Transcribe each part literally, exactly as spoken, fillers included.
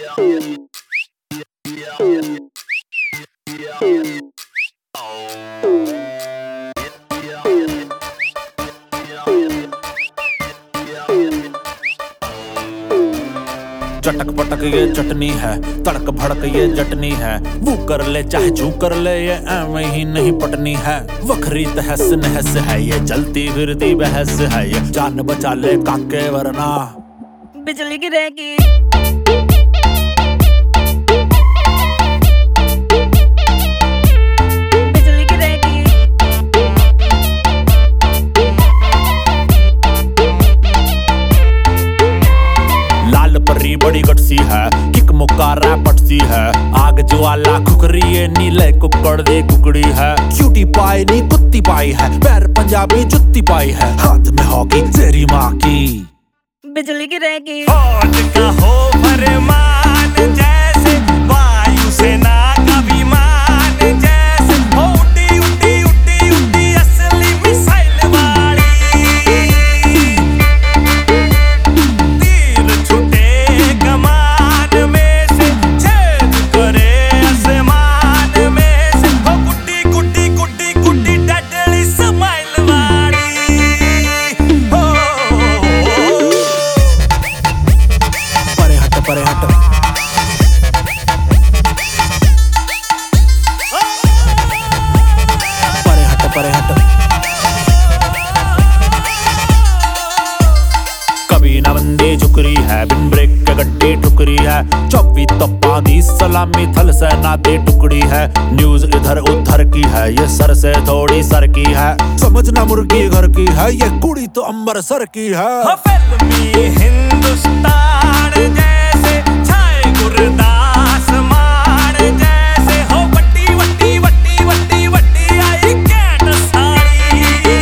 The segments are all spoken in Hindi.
चटक पटक ये चटनी है, तड़क भड़क ये जटनी है। वो कर ले चाहे जू कर ले, ये ऐਵੇਂ ही नहीं पटनी है। वखरी तहस नहस है, ये जलती फिरती बहस है। ये जान बचा ले काके वरना बिजली गिरेगी। बड़ी गटसी है, किक मुक्का रैपट सी है। आग ज्वाला खुकरी ये नीले कुकड़ दी कुकड़ी है। क्यूटी पाई नी कुत्ती पाई है, पैर पंजाबी जुत्ती पाई है। हाथ में हॉकी तेरी माँ की बिजली गिरेगी। फौज का हो फरमान जैसे वायु सेना का विमान जैसे। उड़ी उड़ी उड़ी उड़ी असली मिसाइल वाली। तीर छुटे कमान में से, छेद करे आसमान में से। हो गुड्डी गुड्डी गुड्डी गुड्डी डडली स्माइल वाली। हो परे हट परे हट परे हट परे हट। कभी ना बंदी झुकरी है, बिन ब्रेक के गड्डी ठुकरी है। चौबी तप्पा दी सलामी थल सेना दी टुकड़ी है। न्यूज इधर उधर की है, ये सर से थोड़ी सर की है। समझना मुर्गी घर की है, ये कुड़ी तो अमृतसर की है। फिल्मी हिंदुस्तान जैसे छाए गुरदास मान जैसे। हो वट्टी वट्टी वट्टी वट्टी वट्टी आई कैट साड़ी।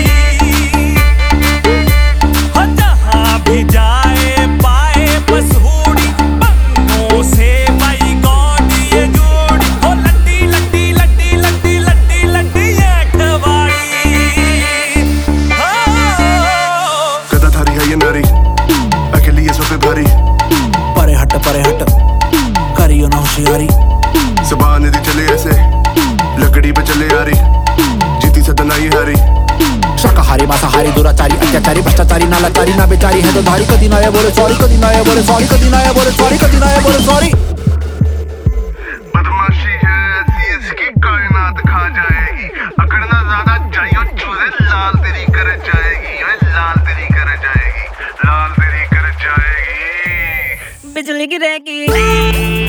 हो जहाँ भी जाए पाए मशहूरी, बंगों से बाई गौडी ये जोड़ी। हो लड्डी लड्डी लड्डी लड्डी लड्डी लड्डी ये ठवाड़ी। गदा थारी है ये नारी, अकेली ये सोते भारी। परे हट परे हट करियो ना होशियारी। ज़बान दी चले ऐसे, लकड़ी पे चले यारी। जीती सदना ये हारी। शाकाहारी मांसाहारी दुराचारी अत्याचारी भ्रष्टाचारी ना लाचारी ना बेचारी है तो धारी। कदी ना ये बोले सॉरी, कदी ना ये बोले सॉरी, कदी ना ये बोले सॉरी, कदी ना ये बोले सॉरी। बदमाशी है ऐसी इसकी कायनात खा जाएगी। अकड़ना ज्यादा चाहिए चूहे लाल तेरी कर जाएगी। लाल तेरी कर जाएगी, लाल तेरी कर जाएगी। बिजली गिरेगी।